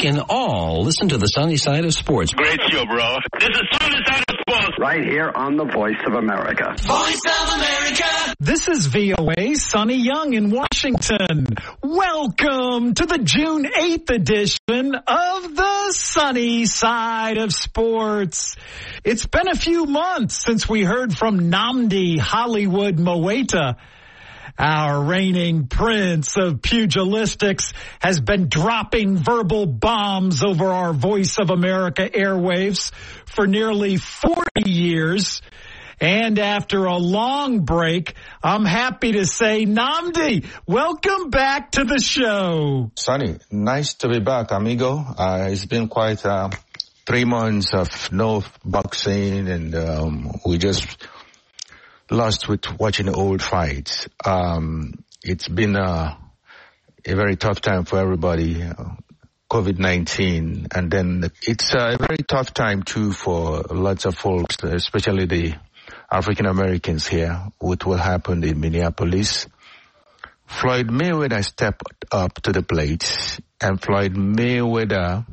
can all listen to the Sunny Side of Sports. Great show, bro. This is Sunny Side of Sports. Right here on the Voice of America. Voice of America. This is VOA Sonny Young in Washington. Welcome to the June 8th edition of the Sunny Side of Sports. It's been a few months since we heard from Nnamdi Hollywood Mowaita. Our reigning prince of pugilistics has been dropping verbal bombs over our Voice of America airwaves for nearly 40 years. And after a long break, I'm happy to say, Nnamdi, welcome back to the show. Sonny, nice to be back, amigo. It's been quite 3 months of no boxing, and we just lost with watching old fights. It's been a very tough time for everybody, COVID-19, and then it's a very tough time too for lots of folks, especially the African Americans here, with what happened in Minneapolis. Floyd Mayweather stepped up to the plate, and Floyd Mayweather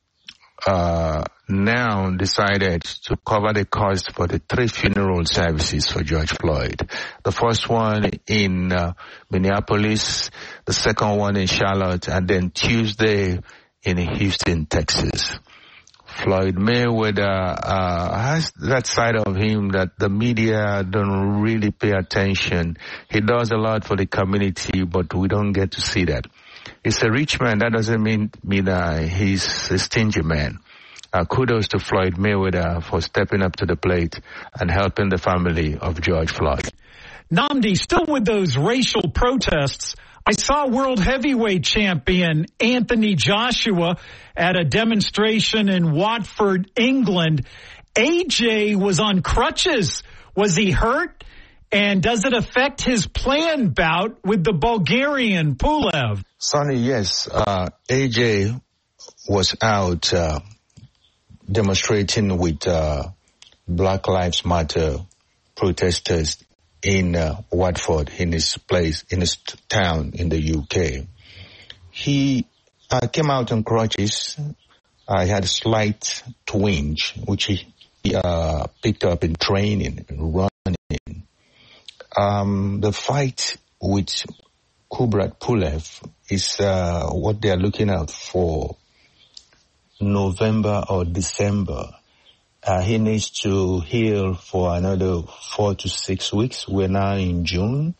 now decided to cover the cost for the 3 funeral services for George Floyd. The first one in Minneapolis, the second one in Charlotte, and then Tuesday in Houston, Texas. Floyd Mayweather has that side of him that the media don't really pay attention. He does a lot for the community, but we don't get to see that. He's a rich man. That doesn't mean he's a stingy man. Kudos to Floyd Mayweather for stepping up to the plate and helping the family of George Floyd. Nnamdi, still with those racial protests, I saw world heavyweight champion Anthony Joshua at a demonstration in Watford, England. AJ was on crutches. Was he hurt? And does it affect his planned bout with the Bulgarian Pulev? Sonny, yes. AJ was out demonstrating with Black Lives Matter protesters in Watford, in his place, in his town in the UK. He came out on crutches. He had a slight twinge, which he picked up in training and running. The fight with Kubrat Pulev is what they are looking out for November or December. He needs to heal for another 4 to 6 weeks. We're now in June.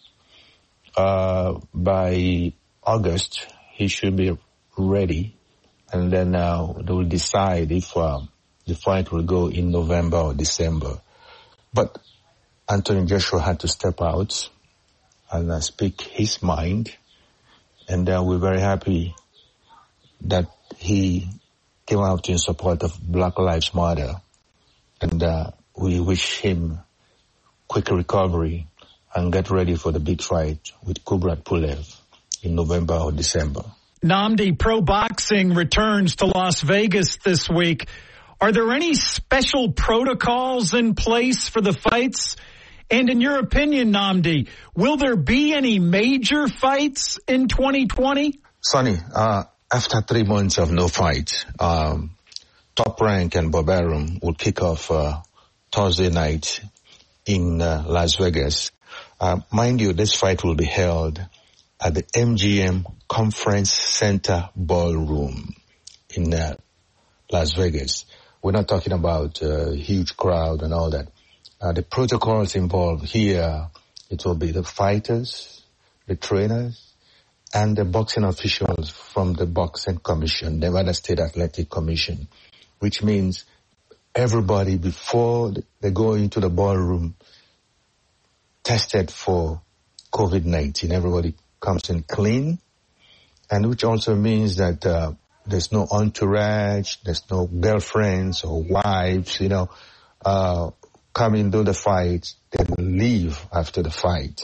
By August, he should be ready. And then they will decide if the fight will go in November or December. But Anthony Joshua had to step out and speak his mind. And we're very happy that he came out in support of Black Lives Matter. And we wish him quick recovery and get ready for the big fight with Kubrat Pulev in November or December. Nnamdi, pro boxing returns to Las Vegas this week. Are there any special protocols in place for the fights? And in your opinion, Nnamdi, will there be any major fights in 2020? Sonny, after 3 months of no fight, Top Rank and Bob Arum will kick off Thursday night in Las Vegas. Mind you, this fight will be held at the MGM Conference Center Ballroom in Las Vegas. We're not talking about a huge crowd and all that. The protocols involved here, it will be the fighters, the trainers, and the boxing officials from the Boxing Commission, Nevada State Athletic Commission, which means everybody before they go into the ballroom tested for COVID-19. Everybody comes in clean, and which also means that there's no entourage, there's no girlfriends or wives, come into the fight, then leave after the fight.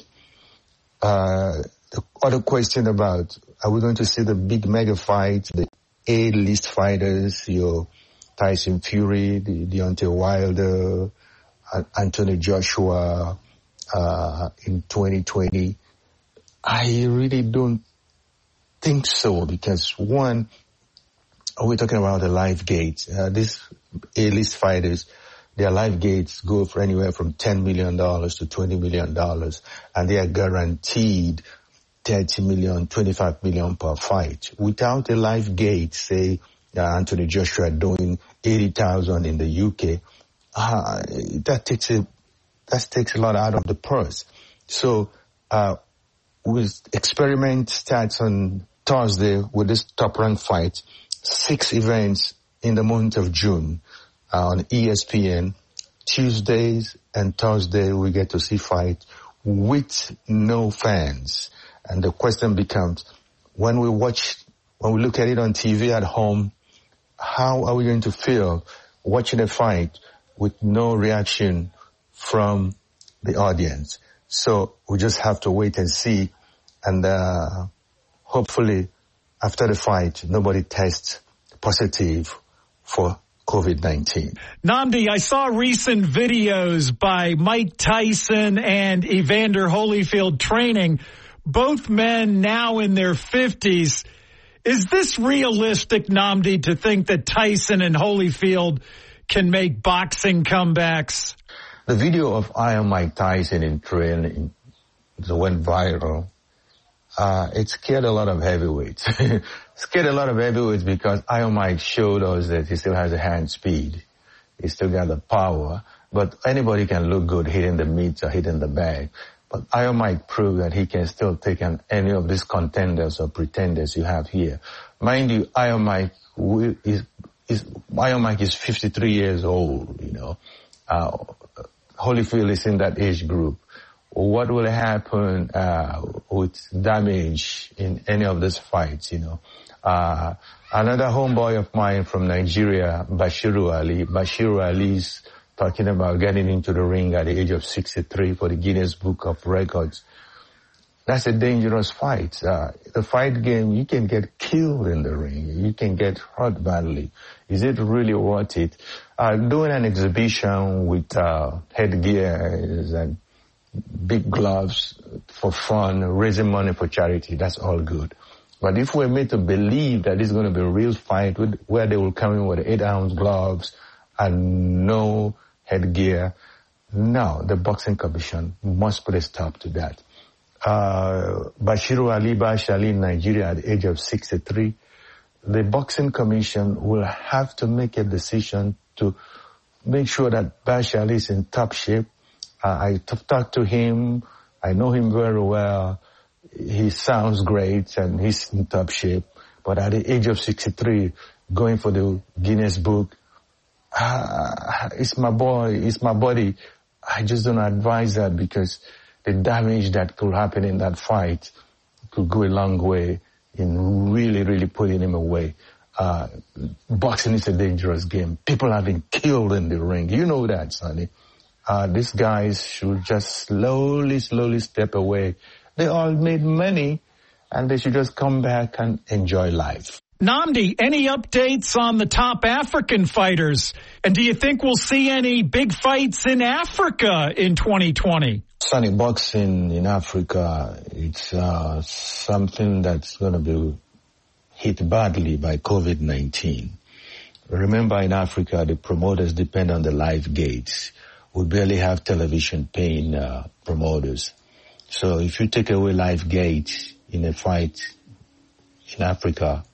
The other question about, are we going to see the big mega fight, the A-list fighters, your Tyson Fury, the Deontay Wilder, Anthony Joshua in 2020? I really don't think so, because one, we're talking about the life gates. These A-list fighters, their life gates go for anywhere from $10 million to $20 million, and they are guaranteed $30 million, $25 million per fight. Without a life gate, say Anthony Joshua doing $80,000 in the UK, that takes a lot out of the purse. So experiment starts on Thursday with this top-ranked fight. 6 events in the month of June on ESPN. Tuesdays and Thursday we get to see fight with no fans. And the question becomes, when we look at it on TV at home, how are we going to feel watching a fight with no reaction from the audience? So we just have to wait and see. And hopefully after the fight, nobody tests positive for COVID-19. Nnamdi, I saw recent videos by Mike Tyson and Evander Holyfield training, both men now in their 50s. Is this realistic, Nnamdi, to think that Tyson and Holyfield can make boxing comebacks? The video of Iron Mike Tyson in training went viral. It scared a lot of heavyweights. Scared a lot of heavyweights because Iron Mike showed us that he still has a hand speed. He still got the power. But anybody can look good hitting the meats or hitting the bag. But Iron Mike proved that he can still take on any of these contenders or pretenders you have here. Mind you, Iron Mike is 53 years old, you know. Holyfield is in that age group. What will happen with damage in any of these fights, you know? Another homeboy of mine from Nigeria, Bashiru Ali. Bashiru Ali's talking about getting into the ring at the age of 63 for the Guinness Book of Records. That's a dangerous fight. The fight game, you can get killed in the ring. You can get hurt badly. Is it really worth it? Doing an exhibition with headgear and big gloves for fun, raising money for charity, that's all good. But if we're made to believe that it's going to be a real fight where they will come in with 8-ounce gloves and no headgear, no, the Boxing Commission must put a stop to that. Bashiru Ali Bashali in Nigeria at the age of 63, the Boxing Commission will have to make a decision to make sure that Bashali is in top shape. I talked to him. I know him very well. He sounds great and he's in top shape. But at the age of 63, going for the Guinness Book, it's my boy, it's my buddy. I just don't advise that because the damage that could happen in that fight could go a long way in really, really putting him away. Boxing is a dangerous game. People have been killed in the ring. You know that, Sonny. These guys should just slowly step away. They all made money and they should just come back and enjoy life. Nnamdi, any updates on the top African fighters? And do you think we'll see any big fights in Africa in 2020? Sonny, boxing in Africa, it's something that's going to be hit badly by COVID-19. Remember, in Africa, the promoters depend on the live gates. We barely have television paying promoters. So if you take away live gates in a fight in Africa,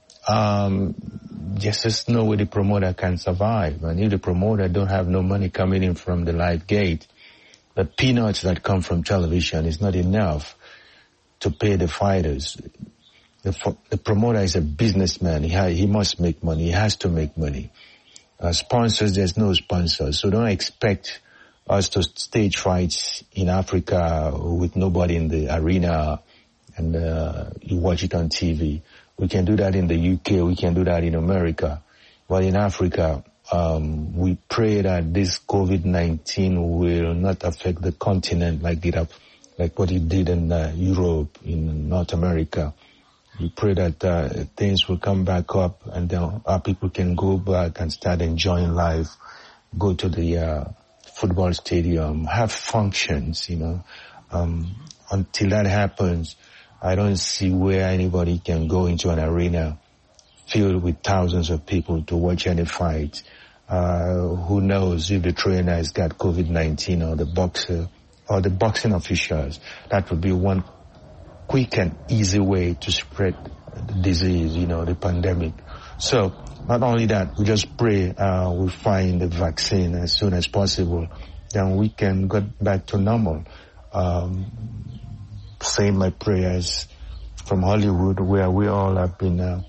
there's no way the promoter can survive. And if the promoter don't have no money coming in from the live gate, the peanuts that come from television is not enough to pay the fighters. The promoter is a businessman. He must make money. He has to make money. Sponsors, there's no sponsors. So don't expect us to stage fights in Africa with nobody in the arena and you watch it on TV. We can do that in the UK. We can do that in America. But in Africa, we pray that this COVID-19 will not affect the continent like what it did in Europe, in North America. We pray that things will come back up and then our people can go back and start enjoying life, go to the football stadium, have functions, you know. Until that happens, I don't see where anybody can go into an arena filled with thousands of people to watch any fight. Who knows if the trainer has got COVID-19 or the boxer or the boxing officials. That would be one quick and easy way to spread the disease, the pandemic. So not only that, we just pray we find the vaccine as soon as possible. Then we can get back to normal. Say my prayers from Hollywood, where we all have been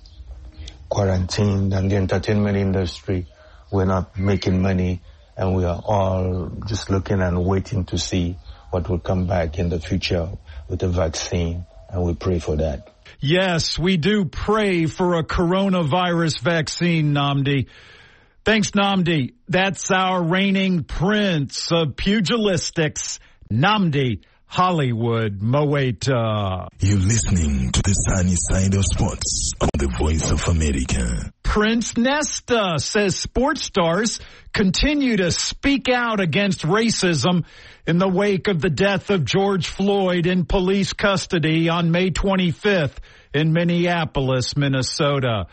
quarantined, and the entertainment industry, we're not making money, and we are all just looking and waiting to see what will come back in the future with the vaccine, and we pray for that. Yes, we do pray for a coronavirus vaccine, Nnamdi. Thanks, Nnamdi. That's our reigning prince of pugilistics, Nnamdi Hollywood Moeta. You're listening to the sunny side of sports on the Voice of America. Prince Nesta says sports stars continue to speak out against racism in the wake of the death of George Floyd in police custody on May 25th in Minneapolis, Minnesota.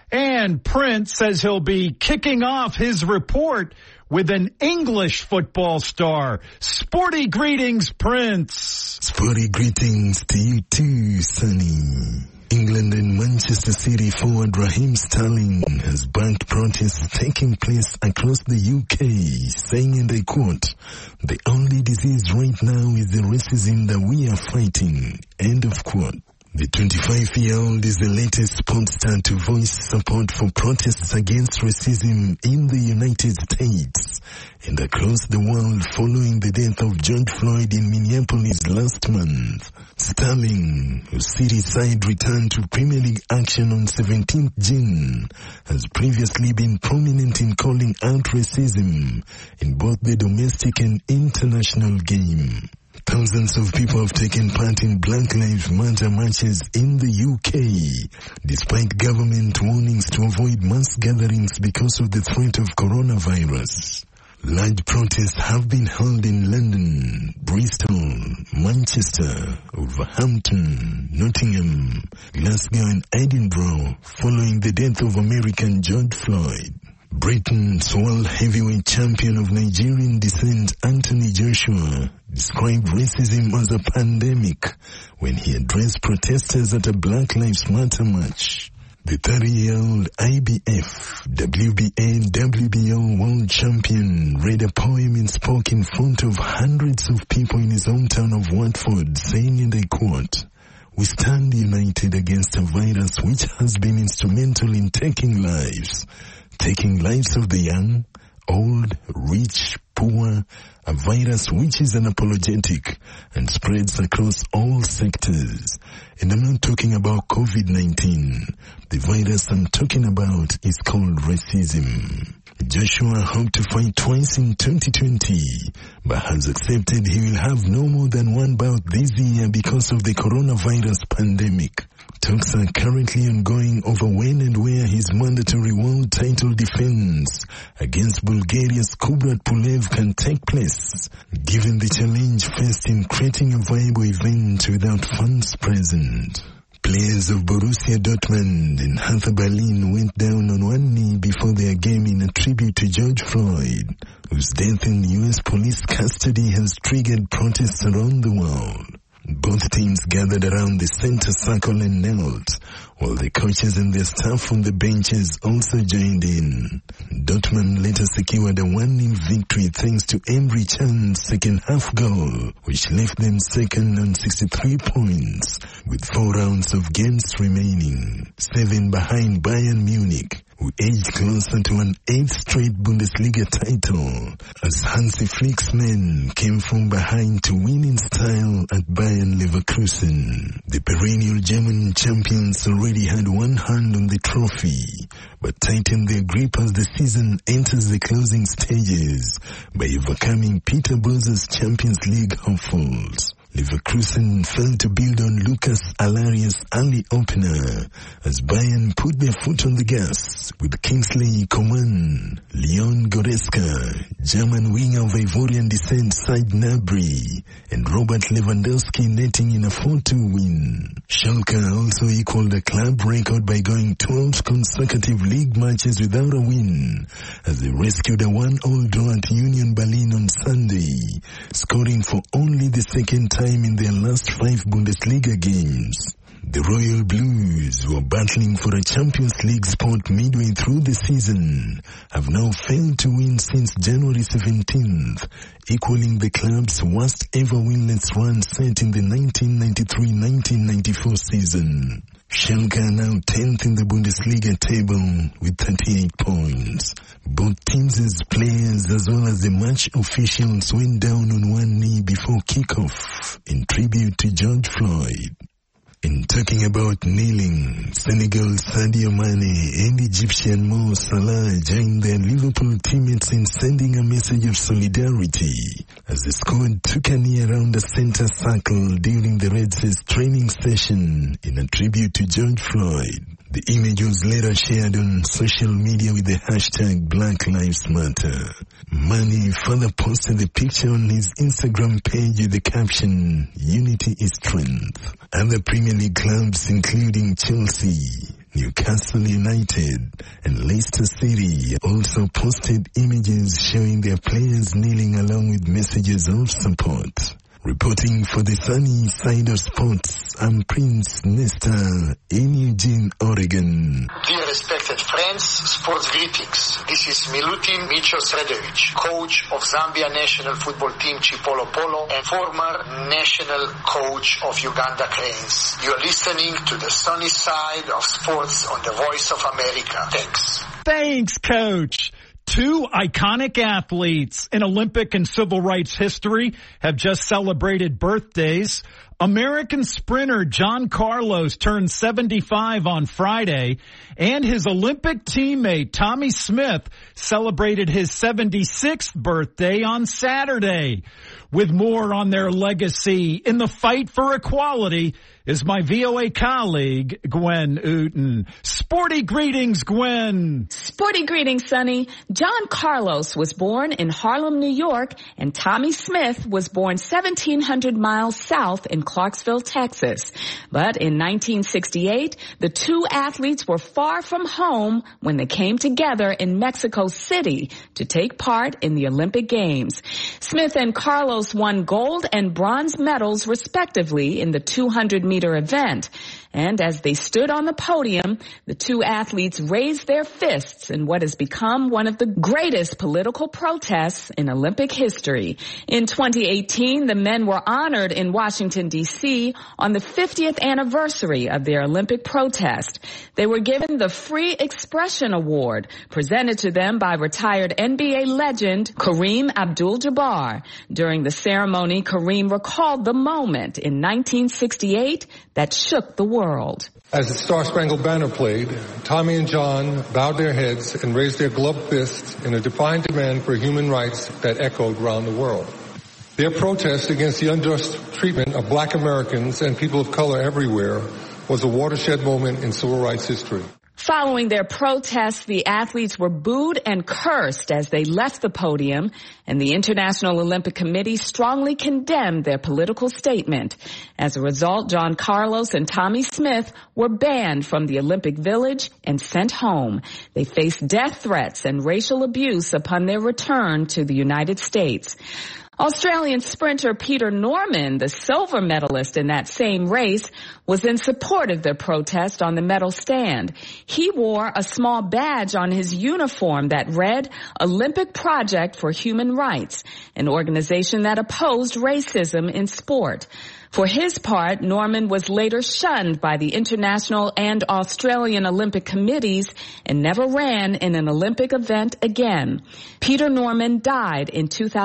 And Prince says he'll be kicking off his report with an English football star. Sporty greetings, Prince. Sporty greetings to you too, Sonny. England and Manchester City forward Raheem Sterling has backed protests taking place across the UK, saying, and I quote, "The only disease right now is the racism that we are fighting," end of quote. The 25-year-old is the latest sports star to voice support for protests against racism in the United States and across the world following the death of George Floyd in Minneapolis last month. Sterling, whose City side returned to Premier League action on 17th June, has previously been prominent in calling out racism in both the domestic and international game. Thousands of people have taken part in Black Lives Matter marches in the UK, despite government warnings to avoid mass gatherings because of the threat of coronavirus. Large protests have been held in London, Bristol, Manchester, Wolverhampton, Nottingham, Glasgow and Edinburgh following the death of American George Floyd. Britain's world heavyweight champion of Nigerian descent, Anthony Joshua, described racism as a pandemic when he addressed protesters at a Black Lives Matter march. The 30-year-old IBF, WBA, WBO world champion read a poem and spoke in front of hundreds of people in his hometown of Watford, saying, and I quote, "We stand united against a virus which has been instrumental in taking lives of the young, old, rich, poor, a virus which is unapologetic and spreads across all sectors. And I'm not talking about COVID-19. The virus I'm talking about is called racism." Joshua hoped to fight twice in 2020, but has accepted he will have no more than one bout this year because of the coronavirus pandemic. Talks are currently ongoing over when and where his mandatory world title defense against Bulgaria's Kubrat Pulev can take place, given the challenge faced in creating a viable event without fans present. Players of Borussia Dortmund and Hertha Berlin went down on one knee before their game in a tribute to George Floyd, whose death in U.S. police custody has triggered protests around the world. Both teams gathered around the center circle and knelt, while the coaches and their staff on the benches also joined in. Dortmund later secured a 1-0 victory thanks to Emre Can's second half goal, which left them second on 63 points, with 4 rounds of games remaining, 7 behind Bayern Munich, who edged closer to an 8th straight Bundesliga title, as Hansi Flick's men came from behind to win in style at Bayern Leverkusen. The perennial German champions already had one hand on the trophy, but tightened their grip as the season enters the closing stages by overcoming Peter Bosz's Champions League hopefuls. Leverkusen failed to build on Lucas Alaria's early opener as Bayern put their foot on the gas with Kingsley Coman, Leon Goretzka, German winger of Ivorian descent Said Gnabry, and Robert Lewandowski netting in a 4-2 win. Schalke also equaled the club record by going 12 consecutive league matches without a win as they rescued a 1-1 draw at Union Berlin on Sunday, scoring for only the second time in their last 5 Bundesliga games. The Royal Blues, who are battling for a Champions League spot midway through the season, have now failed to win since January 17th, equaling the club's worst ever winless run set in the 1993-1994 season. Schalke are now 10th in the Bundesliga table with 38 points. Both teams' players as well as the match officials went down on one knee before kickoff in tribute to George Floyd. In talking about kneeling, Senegal's Sadio Mane and Egyptian Mo Salah joined their Liverpool teammates in sending a message of solidarity as the squad took a knee around the center circle during the Reds' training session in a tribute to George Floyd. The image was later shared on social media with the hashtag Black Lives Matter. Mane further posted the picture on his Instagram page with the caption, "Unity is strength." Other Premier League clubs including Chelsea, Newcastle United and Leicester City also posted images showing their players kneeling along with messages of support. Reporting for the Sunny Side of Sports, I'm Prince Nesta in Eugene, Oregon. Dear respected friends, sports greetings. This is Milutin Micho Sredovic, coach of Zambia national football team Chipolo Polo and former national coach of Uganda Cranes. You are listening to the Sunny Side of Sports on the Voice of America. Thanks. Thanks, Coach. 2 iconic athletes in Olympic and civil rights history have just celebrated birthdays. American sprinter John Carlos turned 75 on Friday, and his Olympic teammate Tommy Smith celebrated his 76th birthday on Saturday. With more on their legacy in the fight for equality is my VOA colleague, Gwen Uten. Sporty greetings, Gwen. Sporty greetings, Sonny. John Carlos was born in Harlem, New York, and Tommy Smith was born 1,700 miles south in Clarksville, Texas. But in 1968, the 2 athletes were far from home when they came together in Mexico City to take part in the Olympic Games. Smith and Carlos won gold and bronze medals respectively in the 200-meter event. And as they stood on the podium, the 2 athletes raised their fists in what has become one of the greatest political protests in Olympic history. In 2018, the men were honored in Washington, D.C. on the 50th anniversary of their Olympic protest. They were given the Free Expression Award, presented to them by retired NBA legend Kareem Abdul-Jabbar. During the ceremony, Kareem recalled the moment in 1968 that shook the world. As the Star-Spangled Banner played, Tommy and John bowed their heads and raised their gloved fists in a defiant demand for human rights that echoed around the world. Their protest against the unjust treatment of Black Americans and people of color everywhere was a watershed moment in civil rights history. Following their protests, the athletes were booed and cursed as they left the podium, and the International Olympic Committee strongly condemned their political statement. As a result, John Carlos and Tommy Smith were banned from the Olympic Village and sent home. They faced death threats and racial abuse upon their return to the United States. Australian sprinter Peter Norman, the silver medalist in that same race, was in support of the protest on the medal stand. He wore a small badge on his uniform that read Olympic Project for Human Rights, an organization that opposed racism in sport. For his part, Norman was later shunned by the international and Australian Olympic committees and never ran in an Olympic event again. Peter Norman died in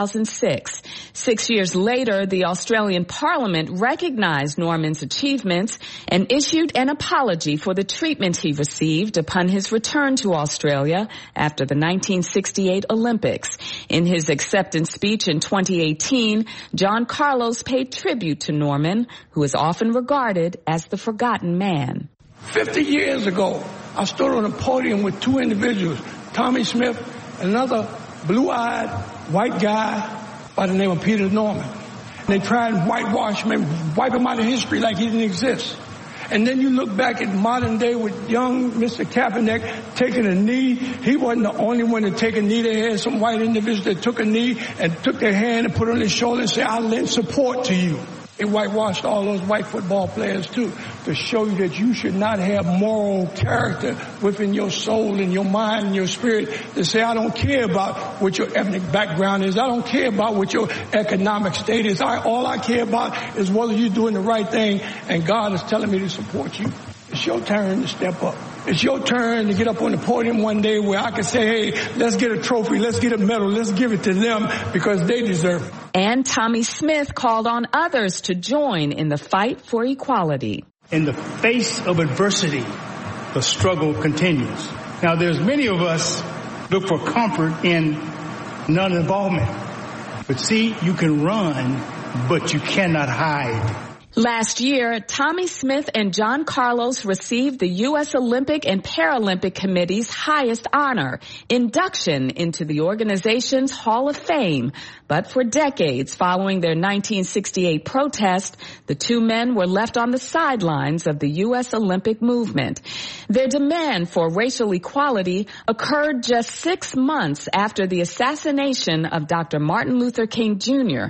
2006. 6 years later, the Australian Parliament recognized Norman's achievements and issued an apology for the treatment he received upon his return to Australia after the 1968 Olympics. In his acceptance speech in 2018, John Carlos paid tribute to Norman, who is often regarded as the forgotten man. 50 years ago, I stood on a podium with two individuals, Tommy Smith, another blue-eyed white guy by the name of Peter Norman. They tried and whitewash him, wipe him out of history like he didn't exist. And then you look back at modern day with young Mr. Kaepernick taking a knee. He wasn't the only one to take a knee. They had some white individuals that took a knee and took their hand and put it on his shoulder and said, "I'll lend support to you." It whitewashed all those white football players too, to show you that you should not have moral character within your soul and your mind and your spirit to say, "I don't care about what your ethnic background is. I don't care about what your economic state is. All I care about is whether you're doing the right thing, and God is telling me to support you." It's your turn to step up. It's your turn to get up on the podium one day where I can say, "Hey, let's get a trophy, let's get a medal, let's give it to them because they deserve it." And Tommy Smith called on others to join in the fight for equality. In the face of adversity, the struggle continues. Now, there's many of us look for comfort in non-involvement. But see, you can run, but you cannot hide. Last year, Tommy Smith and John Carlos received the U.S. Olympic and Paralympic Committee's highest honor, induction into the organization's Hall of Fame. But for decades following their 1968 protest, the two men were left on the sidelines of the U.S. Olympic movement. Their demand for racial equality occurred just 6 months after the assassination of Dr. Martin Luther King Jr.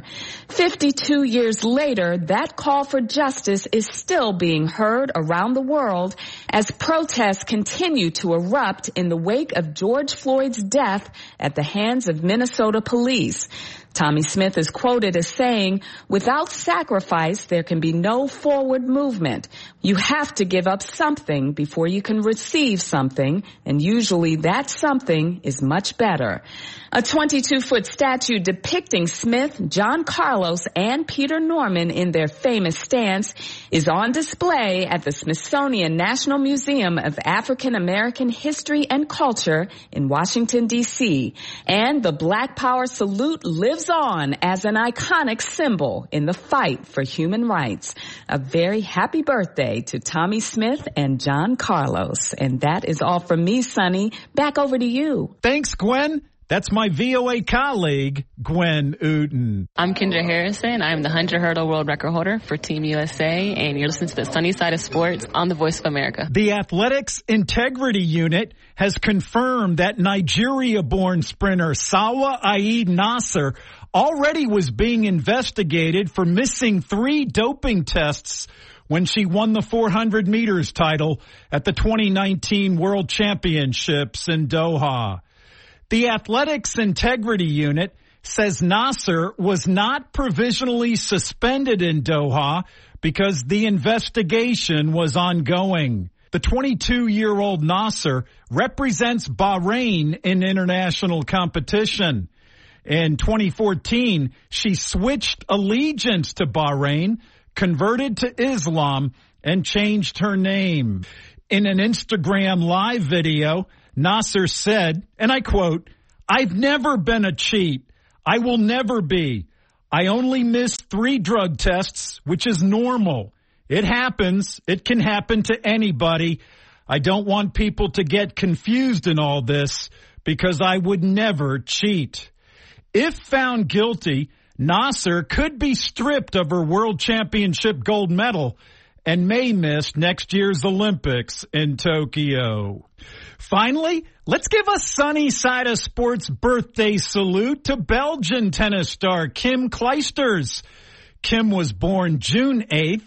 52 years later, that call for justice is still being heard around the world as protests continue to erupt in the wake of George Floyd's death at the hands of Minnesota police. Tommy Smith is quoted as saying, "Without sacrifice, there can be no forward movement. You have to give up something before you can receive something, and usually that something is much better." A 22-foot statue depicting Smith, John Carlos, and Peter Norman in their famous stance is on display at the Smithsonian National Museum of African American History and Culture in Washington, D.C. And the Black Power salute lives on as an iconic symbol in the fight for human rights. A very happy birthday to Tommy Smith and John Carlos. And that is all from me, Sonny. Back over to you. Thanks, Gwen. That's my VOA colleague, Gwen Uten. I'm Kendra Harrison. I'm the 100 hurdle world record holder for Team USA, and you're listening to the Sunny Side of Sports on the Voice of America. The Athletics Integrity Unit has confirmed that Nigeria-born sprinter Sawa Aid Nasser already was being investigated for missing 3 doping tests when she won the 400 meters title at the 2019 World Championships in Doha. The Athletics Integrity Unit says Nasser was not provisionally suspended in Doha because the investigation was ongoing. The 22-year-old Nasser represents Bahrain in international competition. In 2014, she switched allegiance to Bahrain, converted to Islam, and changed her name. In an Instagram live video, Nasser said, and I quote, "I've never been a cheat. I will never be. I only missed 3 drug tests, which is normal. It happens. It can happen to anybody. I don't want people to get confused in all this because I would never cheat." If found guilty, Nasser could be stripped of her World Championship gold medal and may miss next year's Olympics in Tokyo. Finally, let's give a Sunny Side of Sports birthday salute to Belgian tennis star Kim Clijsters. Kim was born June 8th,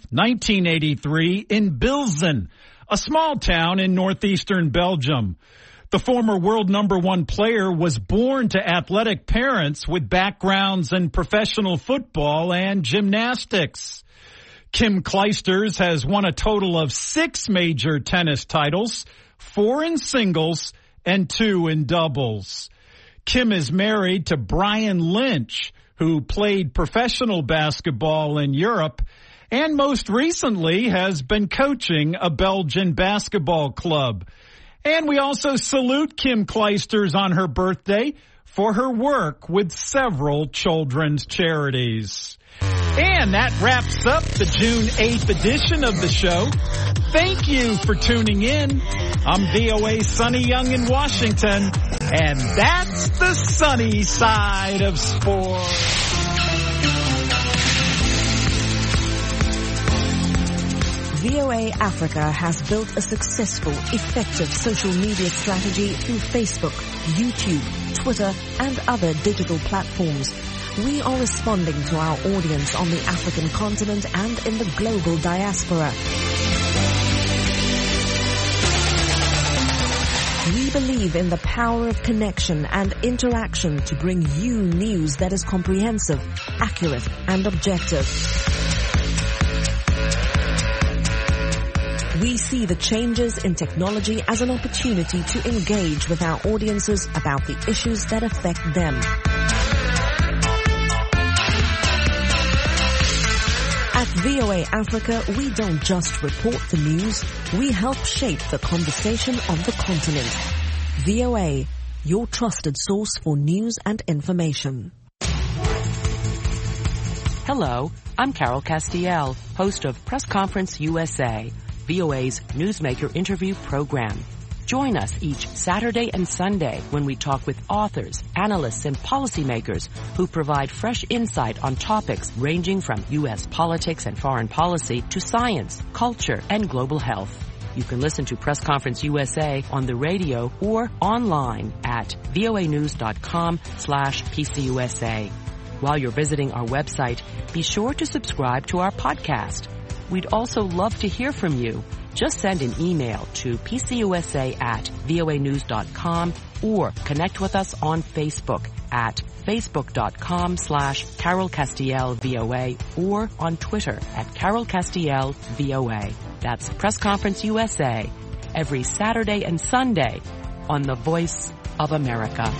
1983 in Bilzen, a small town in northeastern Belgium. The former world #1 player was born to athletic parents with backgrounds in professional football and gymnastics. Kim Clijsters has won a total of 6 major tennis titles, 4 in singles and 2 in doubles. Kim is married to Brian Lynch, who played professional basketball in Europe and most recently has been coaching a Belgian basketball club. And we also salute Kim Clijsters on her birthday for her work with several children's charities. And that wraps up the June 8th edition of the show. Thank you for tuning in. I'm VOA Sonny Young in Washington, and that's the sunny side of sports. VOA Africa has built a successful, effective social media strategy through Facebook, YouTube, Twitter, and other digital platforms. We are responding to our audience on the African continent and in the global diaspora. We believe in the power of connection and interaction to bring you news that is comprehensive, accurate, and objective. We see the changes in technology as an opportunity to engage with our audiences about the issues that affect them. At VOA Africa, we don't just report the news, we help shape the conversation of the continent. VOA, your trusted source for news and information. Hello, I'm Carol Castiel, host of Press Conference USA, VOA's Newsmaker interview program. Join us each Saturday and Sunday when we talk with authors, analysts, and policymakers who provide fresh insight on topics ranging from U.S. politics and foreign policy to science, culture, and global health. You can listen to Press Conference USA on the radio or online at voanews.com/PCUSA. While you're visiting our website, be sure to subscribe to our podcast. We'd also love to hear from you. Just send an email to pcusa@voanews.com or connect with us on Facebook at facebook.com/CarolCastielVOA or on Twitter at CarolCastielVOA. That's Press Conference USA every Saturday and Sunday on the Voice of America.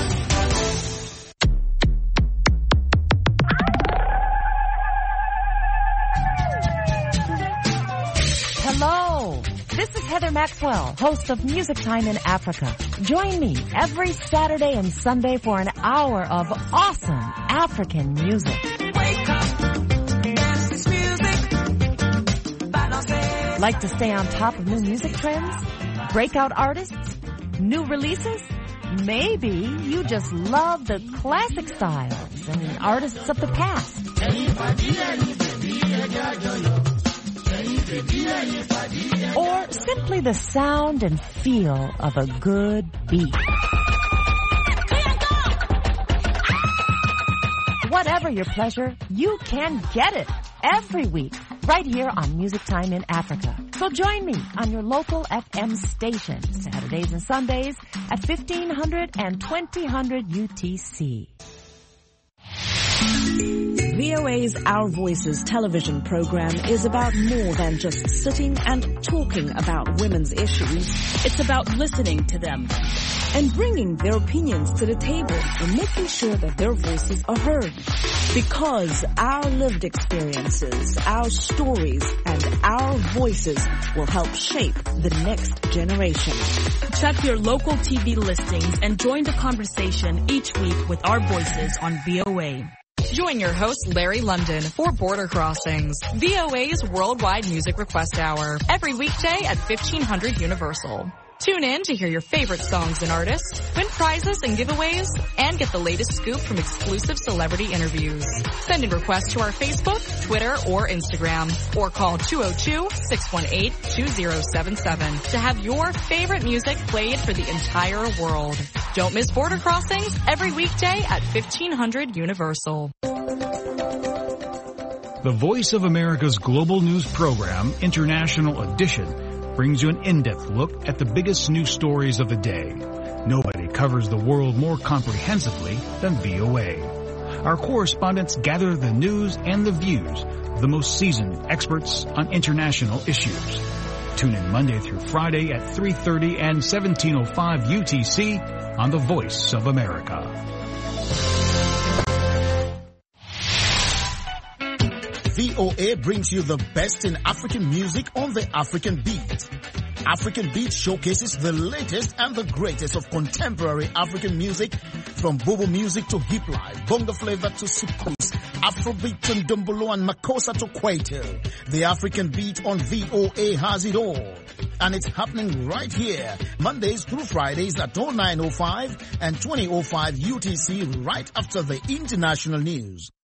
Hello, this is Heather Maxwell, host of Music Time in Africa. Join me every Saturday and Sunday for an hour of awesome African music. Wake up, dance this music. Like to stay on top of new music trends? Breakout artists? New releases? Maybe you just love the classic styles and artists of the past. Or simply the sound and feel of a good beat. Whatever your pleasure, you can get it every week right here on Music Time in Africa. So join me on your local FM station Saturdays and Sundays at 1500 and 2000 UTC. VOA's Our Voices television program is about more than just sitting and talking about women's issues. It's about listening to them and bringing their opinions to the table and making sure that their voices are heard. Because our lived experiences, our stories, and our voices will help shape the next generation. Check your local TV listings and join the conversation each week with Our Voices on VOA. Join your host, Larry London, for Border Crossings, VOA's Worldwide Music Request Hour, every weekday at 1500 Universal. Tune in to hear your favorite songs and artists, win prizes and giveaways, and get the latest scoop from exclusive celebrity interviews. Send in requests to our Facebook, Twitter, or Instagram, or call 202-618-2077 to have your favorite music played for the entire world. Don't miss Border Crossings every weekday at 1500 Universal. The Voice of America's global news program, International Edition, brings you an in-depth look at the biggest news stories of the day. Nobody covers the world more comprehensively than VOA. Our correspondents gather the news and the views of the most seasoned experts on international issues. Tune in Monday through Friday at 3:30 and 17:05 UTC on The Voice of America. VOA brings you the best in African music on the African Beat. African Beat showcases the latest and the greatest of contemporary African music, from Bobo music to hip life, bongo flavor to soukous, Afrobeat to Ndombolo and Makossa to Kwaito. The African Beat on VOA has it all. And it's happening right here, Mondays through Fridays at 09:05 and 20:05 UTC, right after the international news.